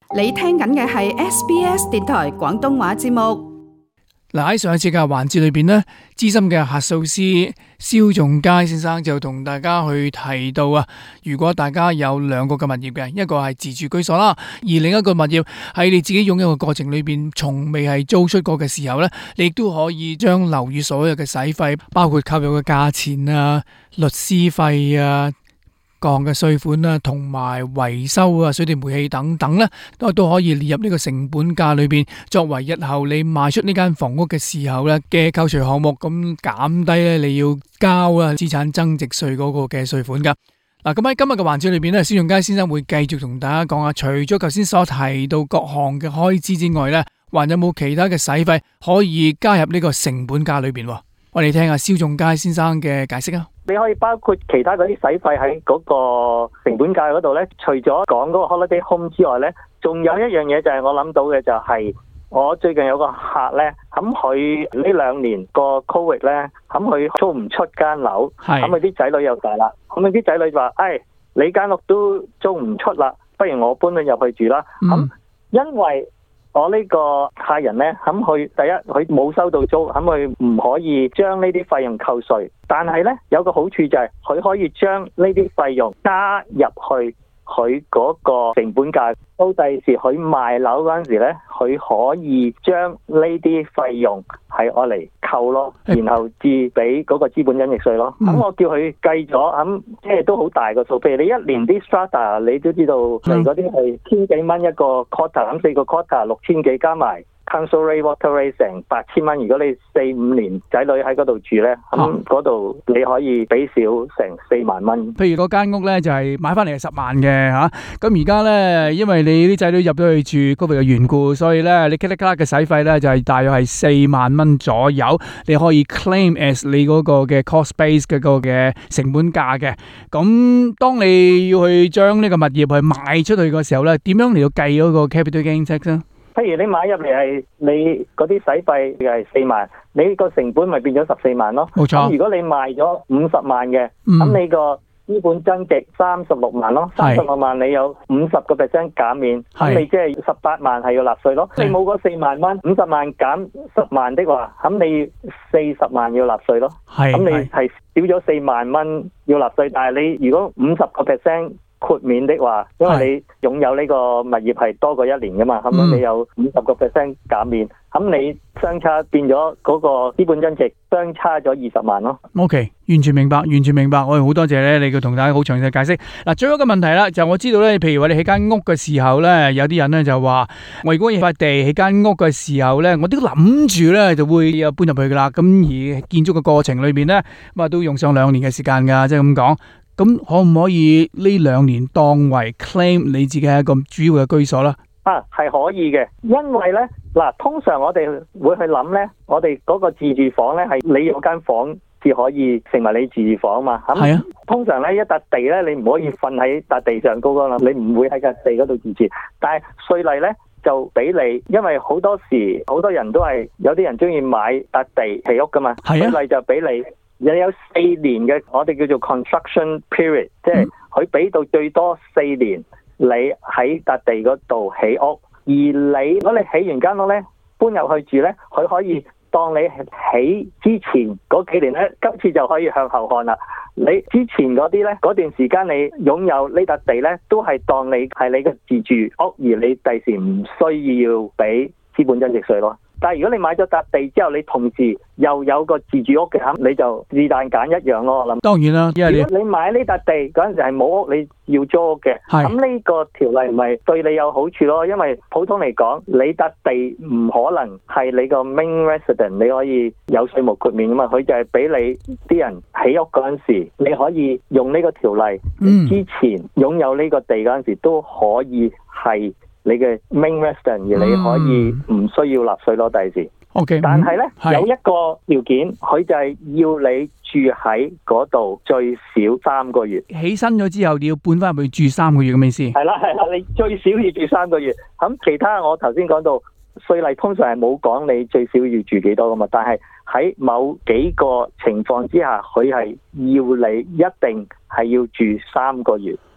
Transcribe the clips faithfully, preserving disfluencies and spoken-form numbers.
你聽緊嘅係 S B S 電台廣東話節目。 嗱，喺上一次嘅環節裏邊呢，資深嘅核數師蕭仲佳先生就同大家去提到啊，如果大家有兩個嘅物業嘅，一個係自住居所啦，而另一個物業喺你自己擁有嘅過程裏邊，從未係租出過嘅時候呢，你亦都可以將樓宇所有嘅使費，包括購入嘅價錢啊、律師費啊、各項嘅稅款啊，同埋維修啊、水電煤氣等等咧，都都可以列入呢個成本價裏邊，作為日後你賣出呢間房屋嘅時候咧嘅扣除項目，咁減低咧你要交啊資產增值稅嗰個嘅稅款噶。嗱，咁喺今日嘅環節裏邊咧，蕭仲佳先生會繼續同大家講下，除咗頭先所提到各項嘅開支之外咧，還有冇其他嘅使費可以加入呢個成本價裏邊？我哋聽下蕭仲佳先生嘅解釋啊。 你可以包括其他嗰啲使費喺嗰個成本價嗰度呢，除咗講嗰個 holiday home 之外呢，仲有一樣嘢就係我諗到嘅，就係我最近有個客呢，咁佢呢兩年個 covid 呢，咁佢租唔出間樓，咁佢啲仔女又大啦，咁佢啲仔女就話：哎，你間屋都租唔出啦，不如我搬咗入去住啦。咁、嗯、因為我呢個客人呢，咁佢第一佢冇收到租，咁佢唔可以將呢啲費用扣稅。但係呢，有個好處就係佢可以將呢啲費用加入去佢嗰個成本價。到第時佢賣樓嗰陣時呢，佢可以將呢啲費用係攞嚟扣咯，然後至俾嗰個資本增值稅咯。咁、嗯、我叫佢計咗，咁即係都好大個數。譬如你一年啲 strata 你都知道，嚟嗰啲係千幾蚊一個 quarter， 咁四個 quarter 六千幾加埋。Council rate water rate 成八千蚊，如果你四五年仔女喺嗰度住呢，咁嗰度你可以俾少成四萬蚊。 譬如嗰間屋呢，就係買翻嚟係十萬嘅吓，咁而家呢，因為你啲仔女入咗去住嗰度嘅緣故，所以呢，你 click click 嘅使費呢，就係大約係四萬蚊左右，你可以 claim as 你嗰個嘅 cost base 嘅個嘅成本價嘅。咁當你要去將呢個物業去賣出去嘅時候呢，點樣嚟到計嗰個 capital gain tax 呢？ 譬如你買入嚟係你嗰啲使費係四萬，你個成本咪變咗十四萬咯。冇錯。咁如果你賣咗五十萬嘅，咁、嗯、你個資本增值三十六萬咯。三十六萬你有五十個 percent 減免，咁你即係十八萬係要納稅咯。你冇嗰四萬蚊，五十萬減十萬的話，咁你四十萬要納稅咯。咁你係少咗四萬蚊要納稅，但係你如果五十個 percent豁免的話，因為你擁有呢個物業係多過一年噶嘛，咁、嗯、你有五十個 percent 減免，咁你相差變咗嗰個資本增值相差咗二十萬咯。 OK， 完全明白，完全明白。我哋好多謝咧，你嘅同大家好詳細解釋。嗱，最後一個問題啦，就我知道咧，譬如話你起間屋嘅時候咧，有啲人咧就話，我如果要塊地起間屋嘅時候咧，我都諗住咧就會又搬入去噶啦。咁而建築嘅過程裏邊咧，咁啊都用上兩年嘅時間噶，即係咁講。咁可唔可以呢兩年當為 claim 你自己係一個主要嘅居所啦？ 啊，係可以嘅，因為咧嗱，通常我哋會去諗咧，我哋嗰個自住房咧係你有間房至可以成為你自住房嘛。係啊。通常咧一笪地咧，你唔可以瞓喺笪地上高噶啦，你唔會喺笪地嗰度自住。但係稅例咧就俾你，因為好多時好多人都係有啲人中意買笪地起屋噶嘛，稅例就俾你。你有四年嘅我哋叫做 construction period， 即係佢俾到最多四年，你喺笪地嗰度起屋，而你如果你起完間屋咧搬入去住咧，佢可以當你起之前嗰幾年咧，今次就可以向後看啦。你之前嗰啲咧，嗰段時間你擁有呢笪地咧，都係當你係你嘅自住屋，而你第時唔需要俾資本增值稅咯。但係如果你買咗笪地之後，你同時又有個自住屋嘅，咁你就是但揀一樣咯。我諗當然啦，因為你如果你買呢笪地嗰陣時係冇屋，你要租屋嘅，咁呢個條例咪對你有好處咯。因為普通嚟講，你笪地唔可能係你個 main resident， 你可以有稅務豁免噶嘛。佢就係俾你啲人起屋嗰陣時，你可以用呢個條例，嗯、之前擁有呢個地嗰陣時都可以係你嘅 main resident， 而你可以唔需要納稅咯，第時。OK， 但係咧、嗯、有一個條件，佢就係要你住喺嗰度最少三個月。起身咗之後，你要搬翻入去住三個月咁意思？係啦係啦，你最少要住三個月。咁其他我頭先講到稅例通常係冇講你最少要住幾多噶嘛，但係喺某幾個情況之下，佢係要你一定係要住三個月。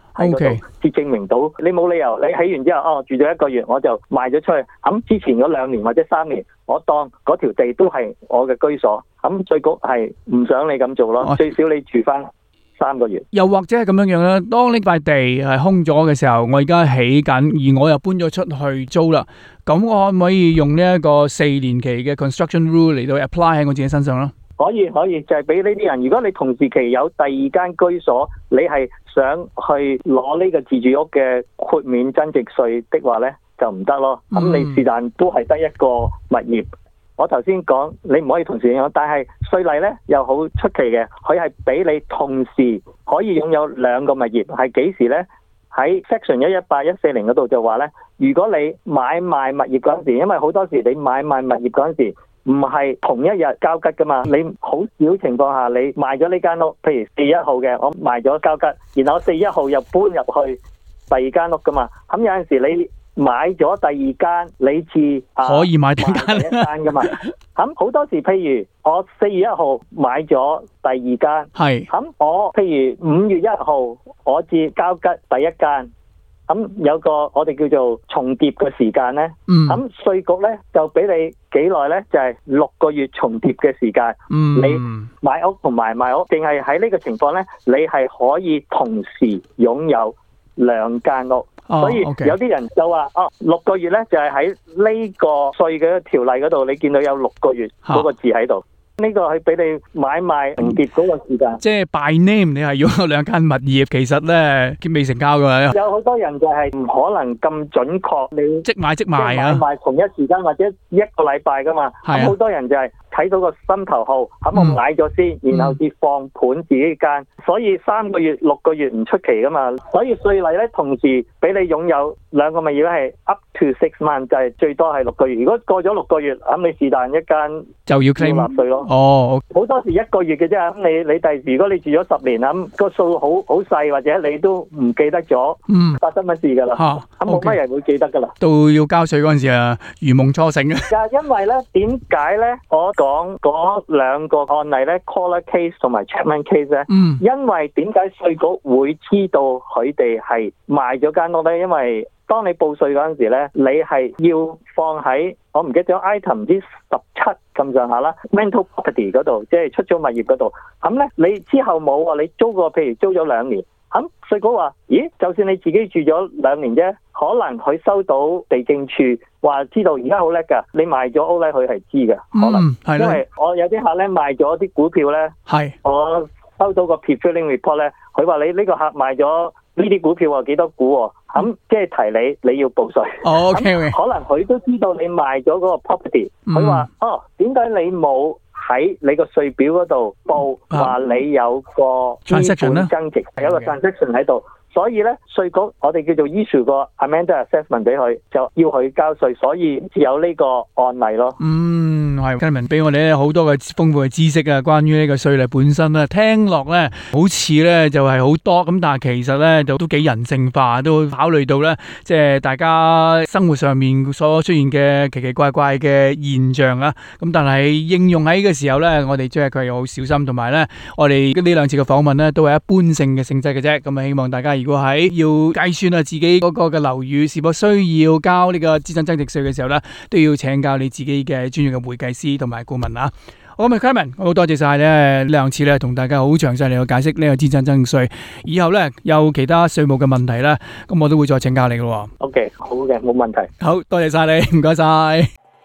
喺嗰度，至證明到你冇理由你起完之後哦住咗一個月我就賣咗出去，咁之前嗰兩年或者三年我當嗰條地都係我嘅居所，咁稅局係唔想你咁做咯，哦、最少你住翻三個月。 又或者係咁樣樣啦，當呢塊地係空咗嘅時候，我而家起緊，而我又搬咗出去租啦，咁我可唔可以用呢一個四年期嘅 construction rule 嚟到 apply 喺我自己身上咧？ 可以可以，就係俾呢啲人，如果你同時期有第二間居所，你係想去攞呢個自住屋嘅豁免增值稅的話呢，就唔得咯。咁、嗯、你是但都係得一個物業。我頭先講你唔可以同時擁有，但係稅例呢又好出奇嘅，佢係俾你同時可以擁有兩個物業。係幾時呢？喺 section 一一八一四零嗰度就話呢，如果你買賣物業嗰陣時，因為好多時你買賣物業嗰陣時唔係同一日交吉噶嘛，你好少情況下你賣咗呢間屋，譬如四月一號嘅，我賣咗交吉，然後四月一號又搬入去第二間屋噶嘛，咁有陣時你買咗第二間，你至可以買第一間噶嘛，咁好多時譬如我四月一號買咗第二間，係，咁我譬如五月一號我至交吉第一間。咁有個我哋叫做重疊嘅時間呢，咁稅局呢就俾你幾耐呢？就係六個月重疊嘅時間。嗯、你買屋同埋賣屋，淨係喺呢個情況呢，你係可以同時擁有兩間屋。哦、所以有啲人就話哦，六個月呢就係喺呢個稅嘅條例嗰度，你見到有六個月嗰個字喺度。呢個係俾你買賣重疊嗰個時間，即係 by name 你係擁有兩間物業，其實咧未成交噶。 有好多人就係唔可能咁準確，你即買即賣啊， 買賣同一時間或者一個禮拜噶嘛。咁好多人就係睇到個心頭號，咁我買咗先，然後至放盤自己間，所以三個月、六個月唔出奇噶嘛。所以稅例咧，同時俾你擁有兩個物業咧，係 up to six months，就係最多係六個月。如果過咗六個月，咁你是但一間就要 claim 納稅咯。 哦， 好多時一個月嘅啫，咁你你第時如果你住咗十年，咁個數好好細，或者你都唔記得咗，嗯，發生乜事噶啦，咁冇乜人會記得噶啦。 到要交稅嗰陣時啊，如夢初醒啊！ 就因為咧，點解咧？我講嗰兩個案例咧 ，Collar case 同埋 Chapman case 咧，嗯，因為點解稅局會知道佢哋係賣咗間屋咧？因為當你報稅嗰陣時咧，你係要放喺我唔記得咗 item 唔知十七咁上下啦 ，rental property 嗰度，即係出租物業嗰度。咁咧，你之後冇喎，你租過譬如租咗兩年，咁稅局話：咦，就算你自己住咗兩年啫，可能佢收到地政處話知道而家好叻㗎，你賣咗屋咧，佢係知㗎，可能，嗯、因為我有啲客咧賣咗啲股票咧，係我收到個 pre-filing report 咧，佢話你呢個客賣咗呢啲股票啊幾多股喎？咁即係提你，你要報稅。哦 okay, okay. 可能佢都知道你賣咗嗰個 property，佢話、嗯、哦，點解你冇喺你個稅表嗰度報話你有個資本增值，有個 transaction 喺度？所以咧，稅局我哋叫做 issue 個 amended assessment 俾佢，就要佢交稅，所以有呢個案例咯。嗯，係 Clement 俾我哋咧好多嘅豐富嘅知識啊，關於呢個稅例本身咧，聽落咧好似咧就係好多咁，但係其實咧就都幾人性化，都考慮到咧即係大家生活上面所出現嘅奇奇怪怪嘅現象啊。咁但係應用喺呢個時候咧，我哋即係佢又好小心，同埋咧我哋呢兩次嘅訪問咧都係一般性嘅性質嘅啫。咁啊，希望大家如果喺要計算啊自己嗰個嘅樓宇是否需要交呢個資產增值稅嘅時候咧，都要請教你自己嘅專業嘅會計師同埋顧問啊。好，咁啊 Clement，好多謝晒咧兩次咧同大家好詳細嚟去解釋呢個資產增值稅。以後咧有其他稅務嘅問題咧，咁我都會再請教你咯。 OK， 好嘅，冇問題。 好多謝晒你，唔該晒。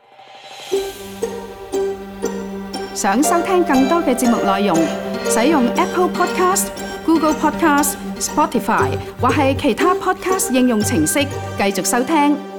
想收聽更多嘅節目內容，使用 Apple Podcast、Google Podcast、Spotify 或係其他 Podcast 應用程式繼續收聽。